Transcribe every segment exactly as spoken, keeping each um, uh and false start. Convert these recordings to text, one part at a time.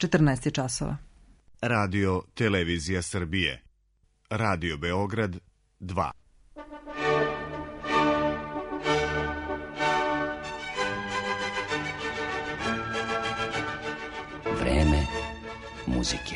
četrnaest je časova. Radio Televizija Srbije. Radio Beograd dva. Vreme muzike.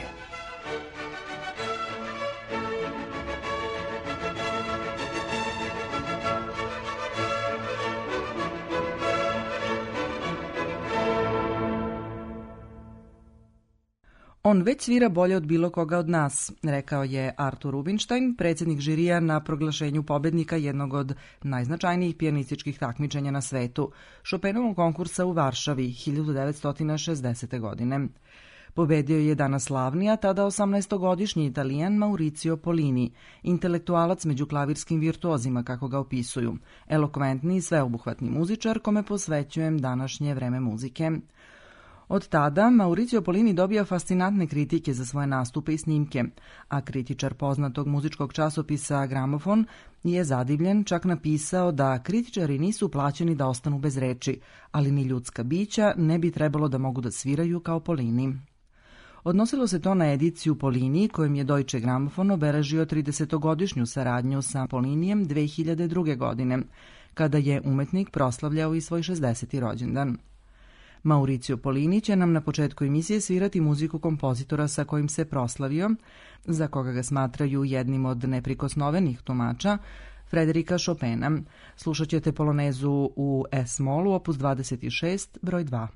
On već svira bolje od bilo koga od nas, rekao je Artur Rubinstein, predsjednik žirija na proglašenju pobednika jednog od najznačajnijih pijanističkih takmičenja na svetu, Chopinovog konkursa u Varšavi hiljadu devetsto šezdesete. godine. Pobedio je danas slavni, a tada osamnaestogodišnji Italijan Maurizio Pollini, intelektualac među klavirskim virtuozima, kako ga opisuju, elokventni i sveobuhvatni muzičar kome posvećujem današnje vreme muzike. Od tada Maurizio Pollini dobija fascinantne kritike za svoje nastupe i snimke, a kritičar poznatog muzičkog časopisa Gramofon je zadivljen, čak napisao da kritičari nisu plaćeni da ostanu bez reči, ali ni ljudska bića ne bi trebalo da mogu da sviraju kao Pollini. Odnosilo se to na ediciju Pollini, kojim je Deutsche Grammophon obeležio tridesetogodišnju saradnju sa Pollinijem dve hiljade druge. godine, kada je umetnik proslavljao i svoj šezdeseti rođendan. Maurizio Pollini će nam na početku emisije svirati muziku kompozitora sa kojim se proslavio, za koga ga smatraju jednim od neprikosnovenih tumača, Frederika Chopina. Slušat ćete polonezu u S-molu, opus dvadeset šest, broj dva.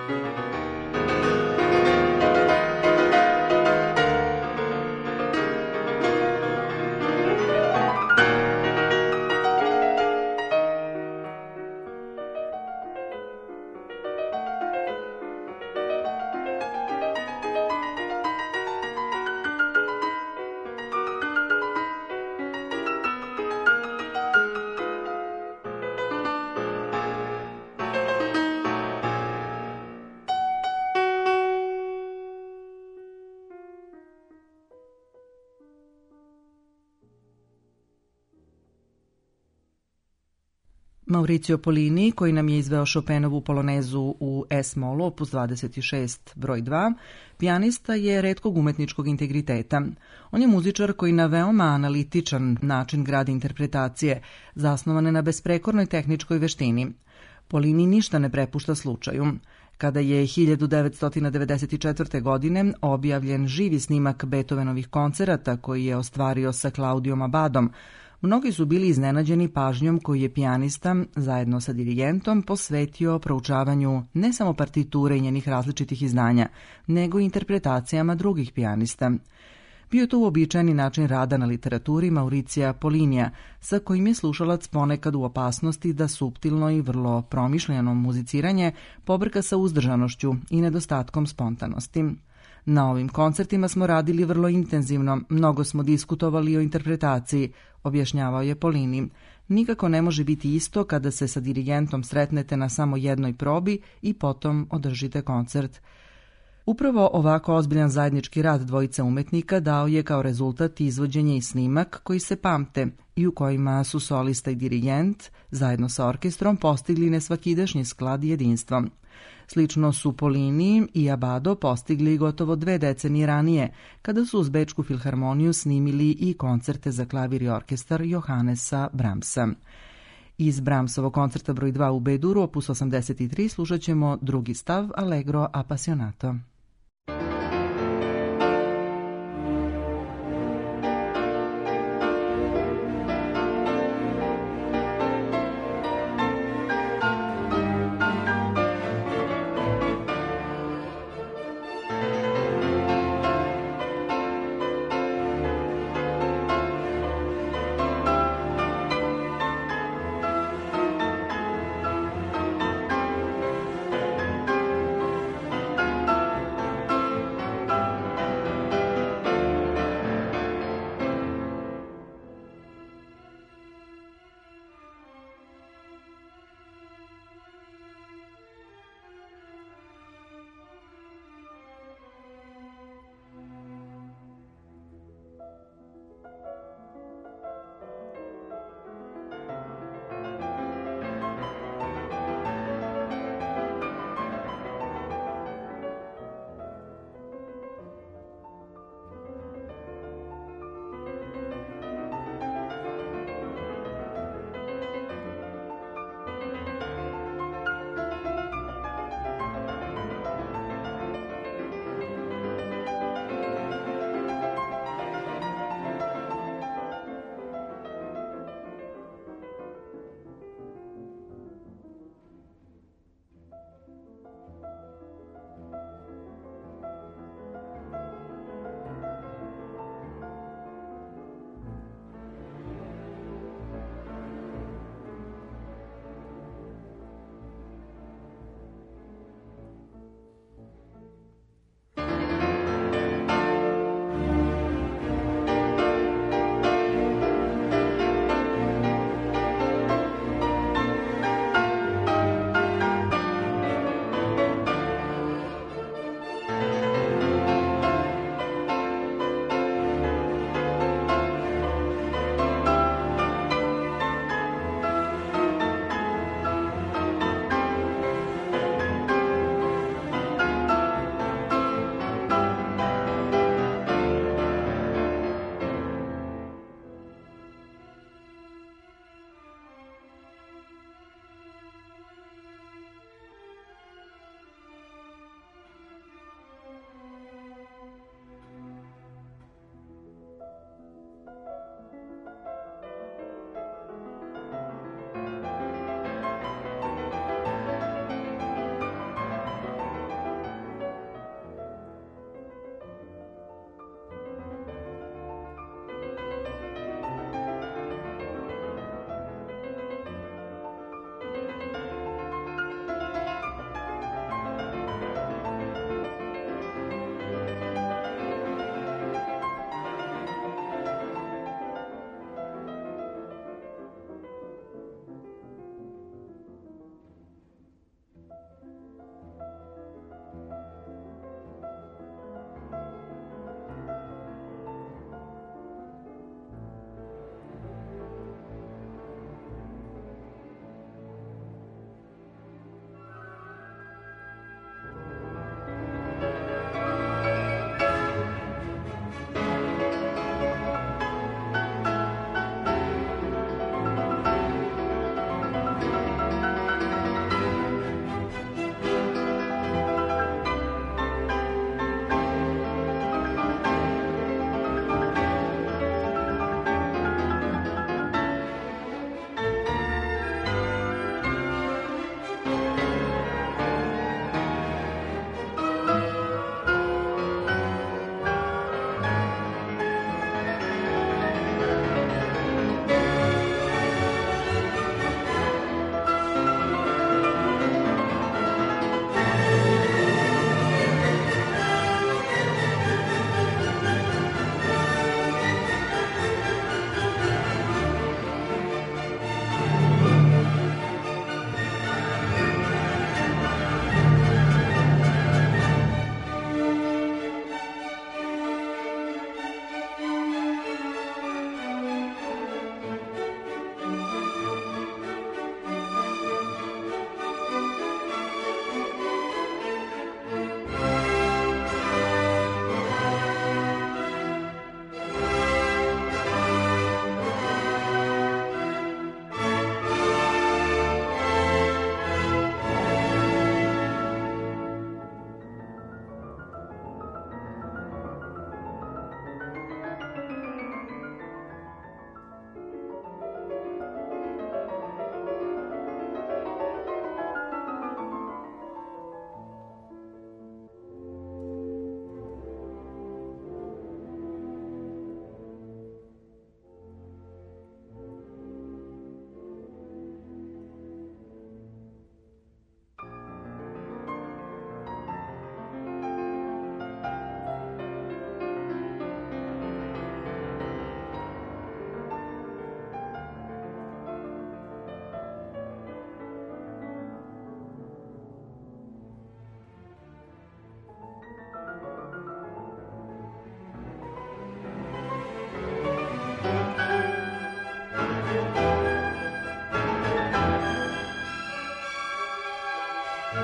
Mauricio Polini, koji nam je izveo Chopinovu polonezu u S-molu, opus dvadeset šest, broj dva, pijanista je retkog umetničkog integriteta. On je muzičar koji na veoma analitičan način gradi interpretacije, zasnovane na besprekornoj tehničkoj veštini. Polini ništa ne prepušta slučaju. Kada je hiljadu devetsto devedeset četvrte. godine objavljen živi snimak Beethovenovih koncerata koji je ostvario sa Claudiom Abadom, mnogi su bili iznenađeni pažnjom koju je pijanista, zajedno sa dirigentom, posvetio proučavanju ne samo partiture i njenih različitih izdanja, nego i interpretacijama drugih pijanista. Bio je to uobičajeni način rada na literaturi Mauricija Polinija, sa kojim je slušalac ponekad u opasnosti da suptilno i vrlo promišljeno muziciranje pobrka sa uzdržanošću i nedostatkom spontanosti. Na ovim koncertima smo radili vrlo intenzivno, mnogo smo diskutovali o interpretaciji, objašnjavao je Polini. Nikako ne može biti isto kada se sa dirigentom sretnete na samo jednoj probi i potom održite koncert. Upravo ovako ozbiljan zajednički rad dvojice umetnika dao je kao rezultat izvođenje i snimak koji se pamte i u kojima su solista i dirigent zajedno sa orkestrom postigli nesvakidašnji sklad i jedinstvo. Slično su Polini i Abado postigli gotovo dve decenije ranije, kada su uz Bečku filharmoniju snimili i koncerte za klavir i orkestar Johannesa Brahmsa. Iz Brahmsovog koncerta broj dva u B-duru, opus osamdeset tri, slušat ćemo drugi stav Allegro Appassionato.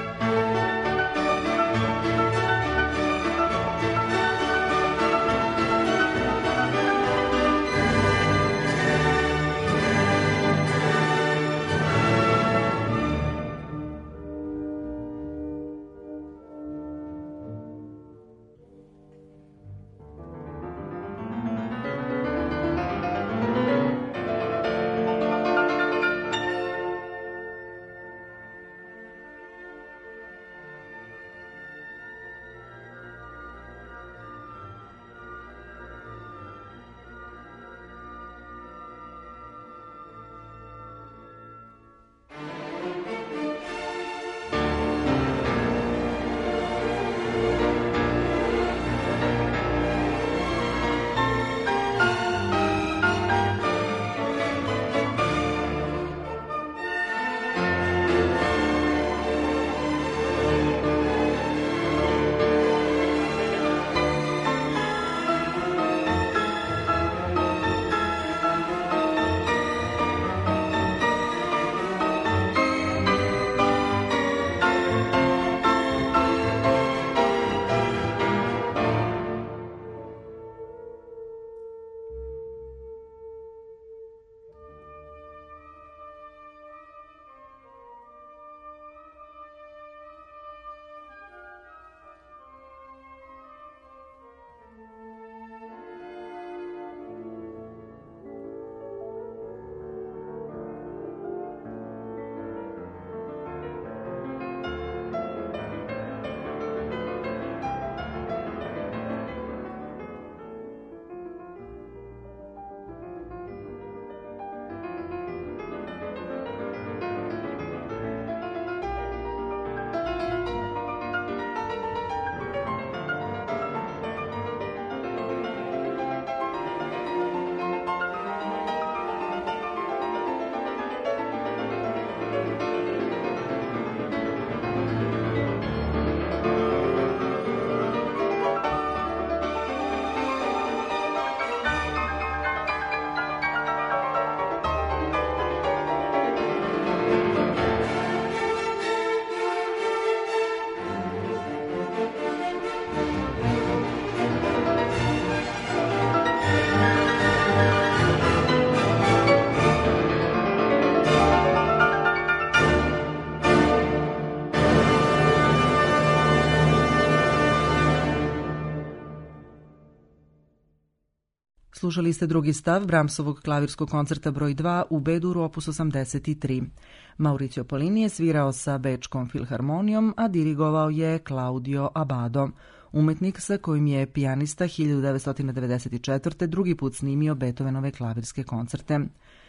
Slušali ste drugi stav Brahmsovog klavirskog koncerta broj dva u B-duru opus osamdeset tri. Mauricio Polini je svirao sa Bečkom filharmonijom, a dirigovao je Claudio Abbado, umetnik sa kojim je pijanista hiljadu devetsto devedeset četvrte. drugi put snimio Beethovenove klavirske koncerte.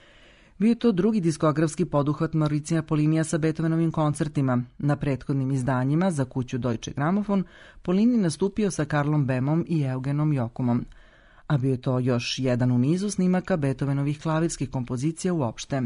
Bio je to drugi diskografski poduhvat Mauricija Polinija sa Beethovenovim koncertima. Na prethodnim izdanjima za kuću Deutsche Grammophon Polini nastupio sa Karlom Bemom i Eugenom Jokumom, a bio je to još jedan u nizu snimaka Beethovenovih klavirskih kompozicija uopšte.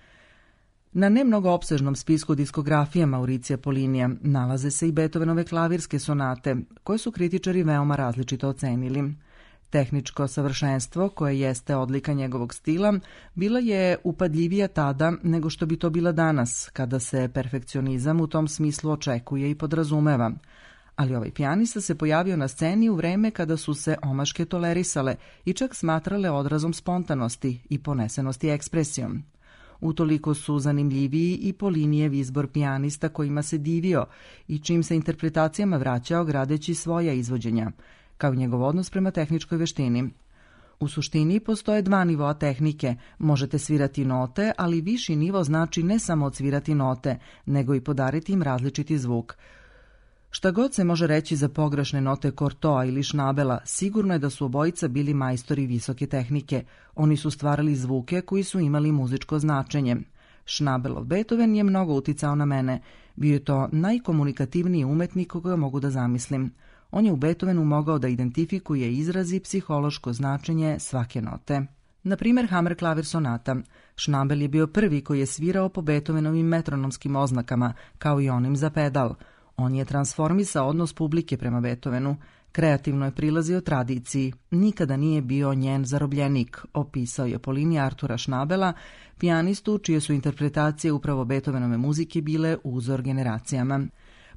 Na nemnogo opsežnom spisku diskografije Mauricija Polinija nalaze se i Beethovenove klavirske sonate, koje su kritičari veoma različito ocenili. Tehničko savršenstvo, koje jeste odlika njegovog stila, bila je upadljivija tada nego što bi to bila danas, kada se perfekcionizam u tom smislu očekuje i podrazumeva. Ali ovaj pijanista se pojavio na sceni u vreme kada su se omaške tolerisale i čak smatrale odrazom spontanosti i ponesenosti ekspresijom. Utoliko su zanimljiviji i Polinijev izbor pijanista kojima se divio i čim se interpretacijama vraćao gradeći svoja izvođenja, kao i njegov odnos prema tehničkoj veštini. U suštini postoje dva nivoa tehnike, možete svirati note, ali viši nivo znači ne samo odsvirati note, nego i podariti im različiti zvuk. Šta god se može reći za pogrešne note Cortoa ili Schnabela, sigurno je da su obojica bili majstori visoke tehnike. Oni su stvarali zvuke koji su imali muzičko značenje. Schnabelov Beethoven je mnogo uticao na mene. Bio je to najkomunikativniji umetnik koga mogu da zamislim. On je u Beethovenu mogao da identifikuje izrazi psihološko značenje svake note. Na primjer, Hammer klavir sonata. Schnabel je bio prvi koji je svirao po Beethovenovim metronomskim oznakama, kao i onim za pedal. On je transformisao odnos publike prema Beethovenu. Kreativno je prilazio tradiciji. Nikada nije bio njen zarobljenik, opisao je Polini Artura Schnabela, pijanistu čije su interpretacije upravo Beethovenove muzike bile uzor generacijama.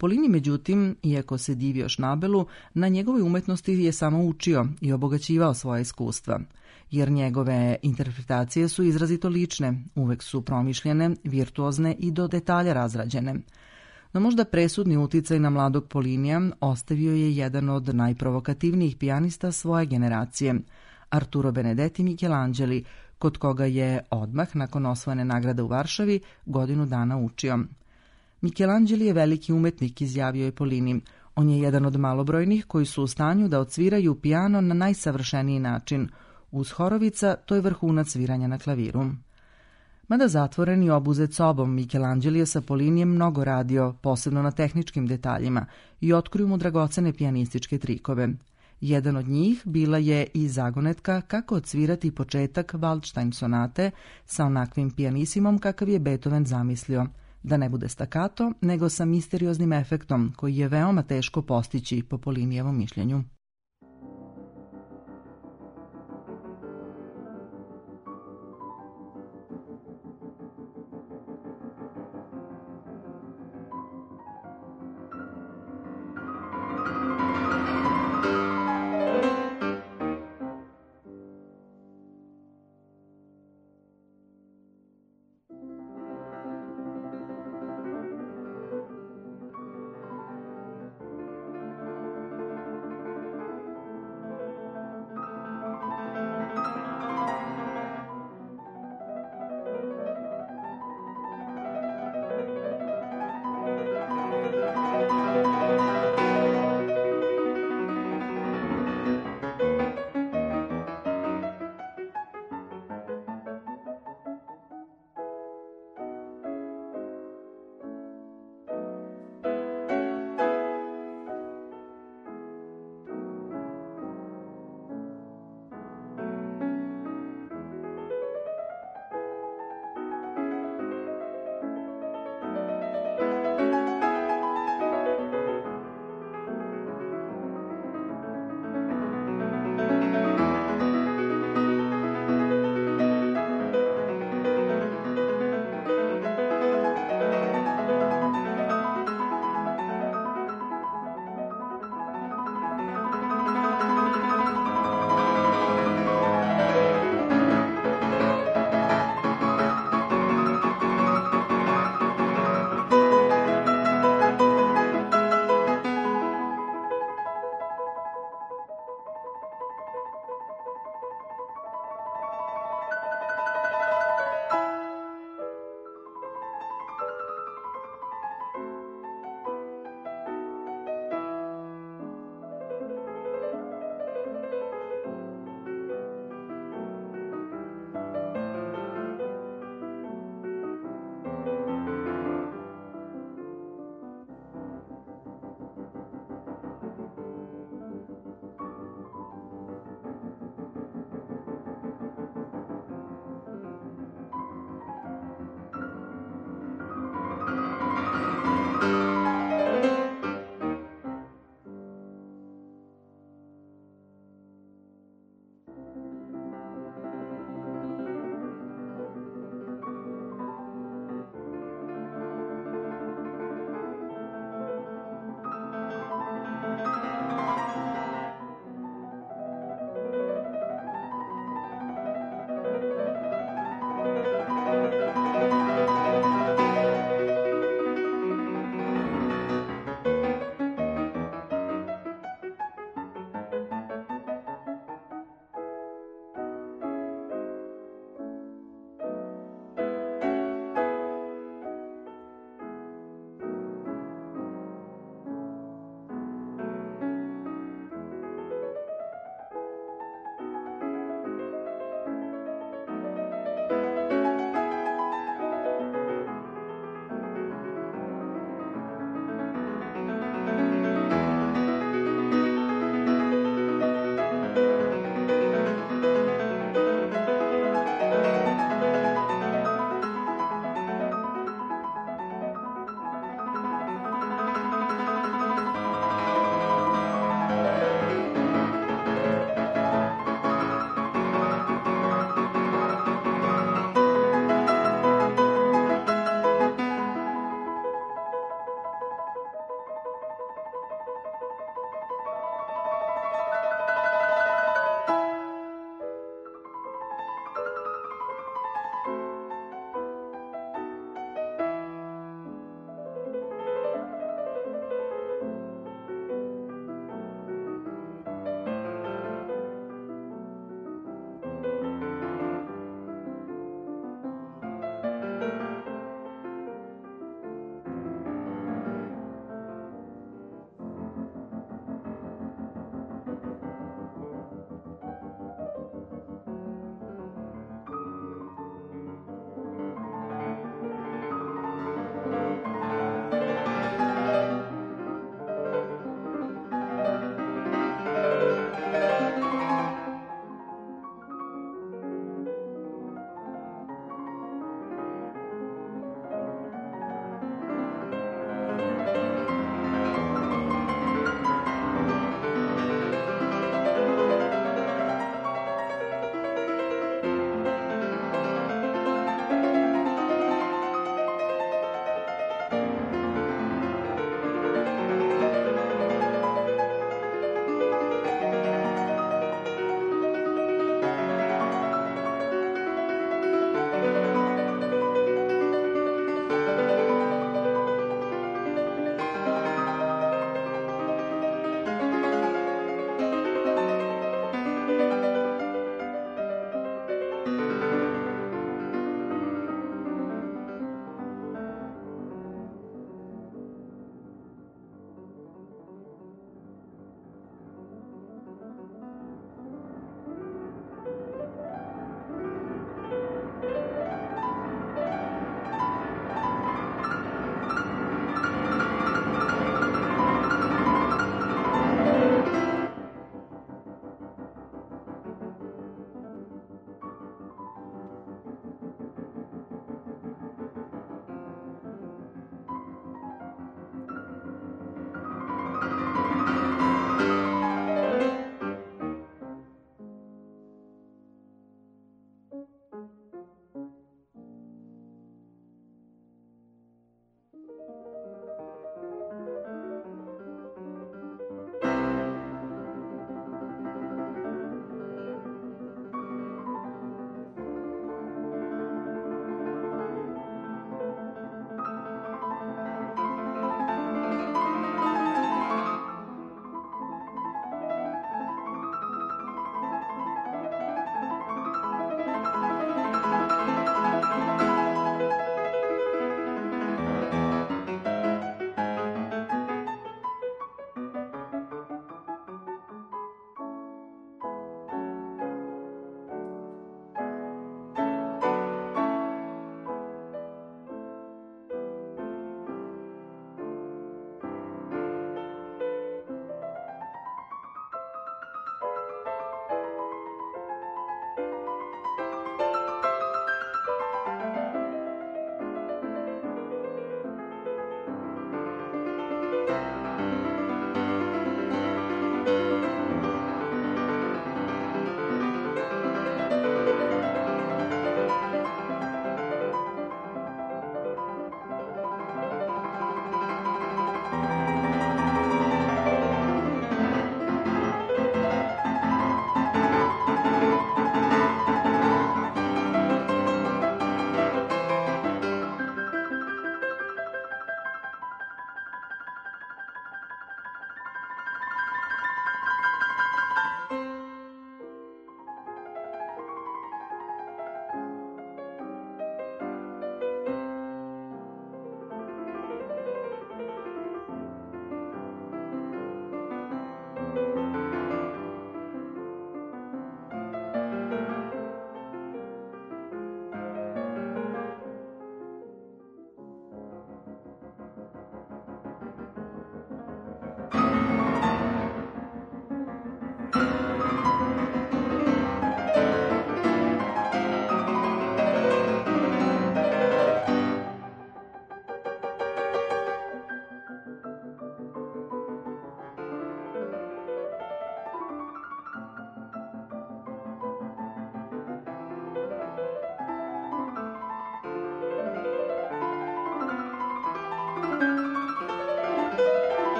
Polini, međutim, iako se divio Šnabelu, na njegovoj umetnosti je samo učio i obogaćivao svoje iskustva, jer njegove interpretacije su izrazito lične, uvek su promišljene, virtuozne i do detalja razrađene. No možda presudni uticaj na mladog Polinija ostavio je jedan od najprovokativnijih pijanista svoje generacije, Arturo Benedetti Michelangeli, kod koga je odmah nakon osvojene nagrade u Varšavi godinu dana učio. Michelangeli je veliki umetnik, izjavio je Polini. On je jedan od malobrojnih koji su u stanju da odsviraju pijano na najsavršeniji način. Uz Horovica to je vrhunac sviranja na klaviru. Mada zatvoren i obuzet sobom, Michelangeli je sa Polinijem mnogo radio, posebno na tehničkim detaljima, i otkriju mu dragocene pijanističke trikove. Jedan od njih bila je i zagonetka kako odsvirati početak Waldstein sonate sa onakvim pijanisimom kakav je Beethoven zamislio, da ne bude stakato, nego sa misterioznim efektom koji je veoma teško postići po Polinijevom mišljenju.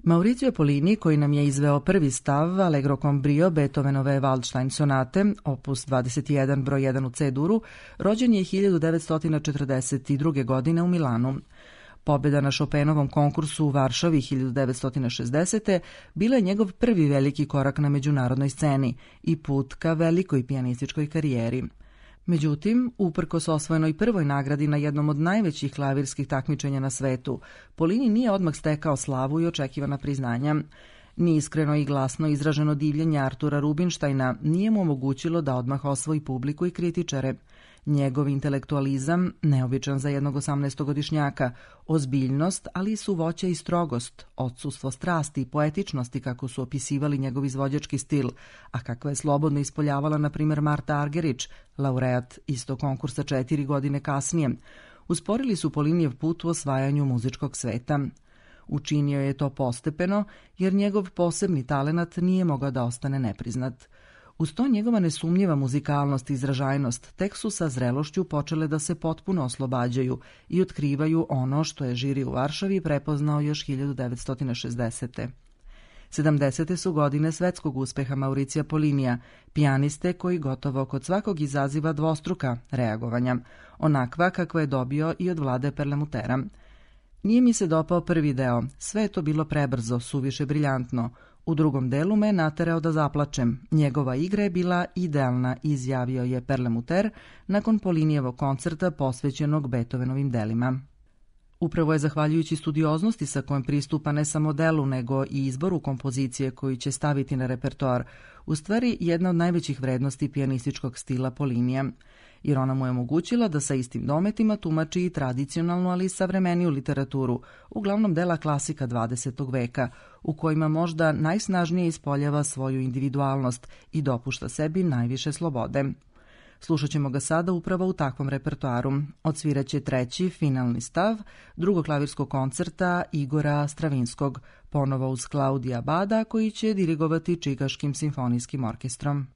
Maurizio Pollini, koji nam je izveo prvi stav Allegro con brio Beethovenove Waldstein sonate, opus dvadeset jedan broj jedan u C-duru, rođen je hiljadu devetsto četrdeset druge. godine u Milanu. Pobjeda na Chopinovom konkursu u Varšavi hiljadu devetsto šezdesete. bila je njegov prvi veliki korak na međunarodnoj sceni i put ka velikoj pijanističkoj karijeri. Međutim, uprkos osvojenoj prvoj nagradi na jednom od najvećih klavirskih takmičenja na svetu, Pollini nije odmah stekao slavu i očekivana priznanja. Ni iskreno i glasno izraženo divljenje Artura Rubinsteina nije mu omogućilo da odmah osvoji publiku i kritičare. Njegov intelektualizam, neobičan za jednog osamnaestogodišnjaka, ozbiljnost, ali i suvoće i strogost, odsustvo strasti i poetičnosti kako su opisivali njegov izvođački stil, a kakva je slobodno ispoljavala na primjer Marta Argerich, laureat istog konkursa četiri godine kasnije, usporili su Pollinijev put u osvajanju muzičkog sveta. Učinio je to postepeno, jer njegov posebni talenat nije mogao da ostane nepriznat. Uz to njegova nesumnjiva muzikalnost i izražajnost tek su sa zrelošću počele da se potpuno oslobađaju i otkrivaju ono što je žiri u Varšavi prepoznao još hiljadu devetsto šezdesete. sedamdesete su godine svetskog uspeha Mauricija Pollinija, pijaniste koji gotovo kod svakog izaziva dvostruka reagovanja, onakva kakva je dobio i od Vlade Perlemutera. Nije mi se dopao prvi deo, sve je to bilo prebrzo, suviše briljantno. U drugom delu me naterao da zaplačem. Njegova igra je bila idealna, izjavio je Perlemuter nakon Pollinijevog koncerta posvećenog Beethovenovim delima. Upravo je zahvaljujući studioznosti sa kojom pristupa ne samo delu, nego i izboru kompozicije koju će staviti na repertoar, u stvari jedna od najvećih vrednosti pijanističkog stila Pollinija, jer ona mu je omogućila da sa istim dometima tumači i tradicionalnu, ali i savremeniju literaturu, uglavnom dela klasika dvadesetog veka, u kojima možda najsnažnije ispoljava svoju individualnost i dopušta sebi najviše slobode. Slušat ćemo ga sada upravo u takvom repertoaru. Odsviraće treći, finalni stav, drugog klavirskog koncerta Igora Stravinskog, ponovo uz Claudia Bada, koji će dirigovati Čikaškim simfonijskim orkestrom.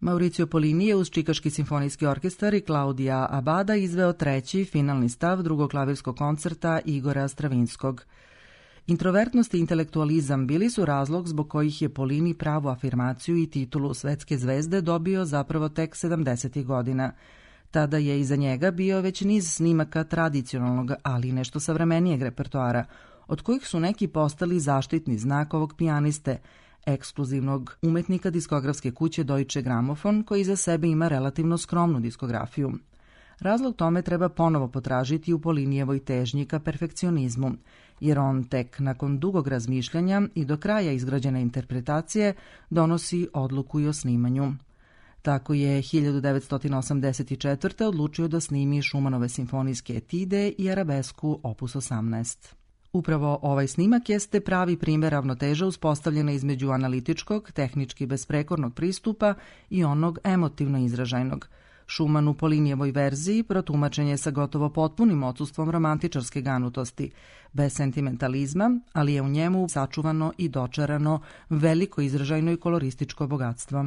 Mauricio Polini je uz Čikaški simfonijski orkestar i Klaudija Abada izveo treći, finalni stav drugog klavirskog koncerta Igora Stravinskog. Introvertnost i intelektualizam bili su razlog zbog kojih je Polini pravu afirmaciju i titulu svetske zvezde dobio zapravo tek sedamdesetih godina. Tada je iza njega bio već niz snimaka tradicionalnog, ali nešto savremenijeg repertoara, od kojih su neki postali zaštitni znak ovog pijaniste, ekskluzivnog umetnika diskografske kuće Deutsche Grammophon, koji iza sebe ima relativno skromnu diskografiju. Razlog tome treba ponovo potražiti u Polinijevoj težnji ka perfekcionizmu, jer on tek nakon dugog razmišljanja i do kraja izgrađene interpretacije donosi odluku i o snimanju. Tako je hiljadu devetsto osamdeset četvrte. odlučio da snimi Šumanove simfonijske etide i arabesku opus osamnaest. Upravo ovaj snimak jeste pravi primjer ravnoteže uspostavljena između analitičkog, tehnički besprekornog pristupa i onog emotivno izražajnog. Schumann u Polinijevoj verziji protumačen je sa gotovo potpunim odsustvom romantičarske ganutosti, bez sentimentalizma, ali je u njemu sačuvano i dočarano veliko izražajno i kolorističko bogatstvo.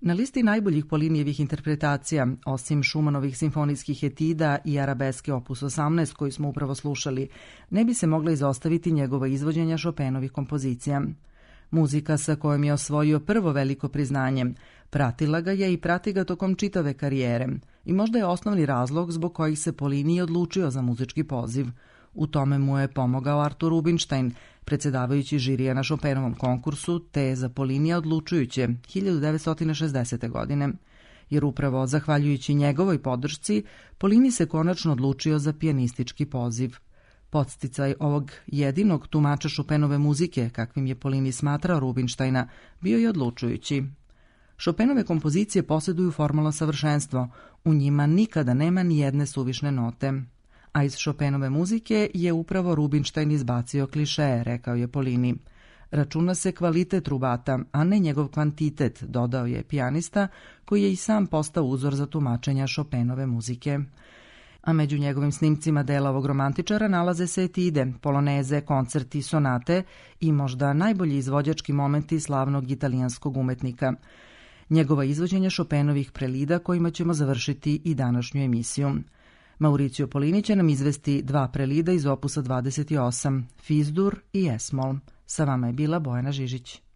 Na listi najboljih Polinijevih interpretacija, osim Šumanovih simfonijskih etida i arabeske opus osamnaest koji smo upravo slušali, ne bi se mogla izostaviti njegova izvođenja Chopinovih kompozicija. Muzika sa kojom je osvojio prvo veliko priznanje pratila ga je i prati ga tokom čitave karijere i možda je osnovni razlog zbog kojih se Polini odlučio za muzički poziv. U tome mu je pomogao Artur Rubinstein, predsjedavajući žirija na Chopinovom konkursu, te je za Polinija odlučujuće hiljadu devetsto šezdesete. godine. Jer upravo zahvaljujući njegovoj podršci, Polini se konačno odlučio za pijanistički poziv. Podsticaj ovog jedinog tumača Chopinove muzike, kakvim je Polini smatrao Rubinsteina, bio je odlučujući. Chopinove kompozicije posjeduju formalno savršenstvo, u njima nikada nema ni jedne suvišne note. A iz Chopinove muzike je upravo Rubinstein izbacio klišeje, rekao je Polini. Računa se kvalitet rubata, a ne njegov kvantitet, dodao je pijanista, koji je i sam postao uzor za tumačenja Chopinove muzike. A među njegovim snimcima dela ovog romantičara nalaze se etide, poloneze, koncerti, sonate i možda najbolji izvođački momenti slavnog italijanskog umetnika. Njegova izvođenja Chopinovih prelida kojima ćemo završiti i današnju emisiju. Mauricio Polini će nam izvesti dva prelida iz opusa dvadeset osam, Fis-dur i Es-mol. Sa vama je bila Bojana Žižić.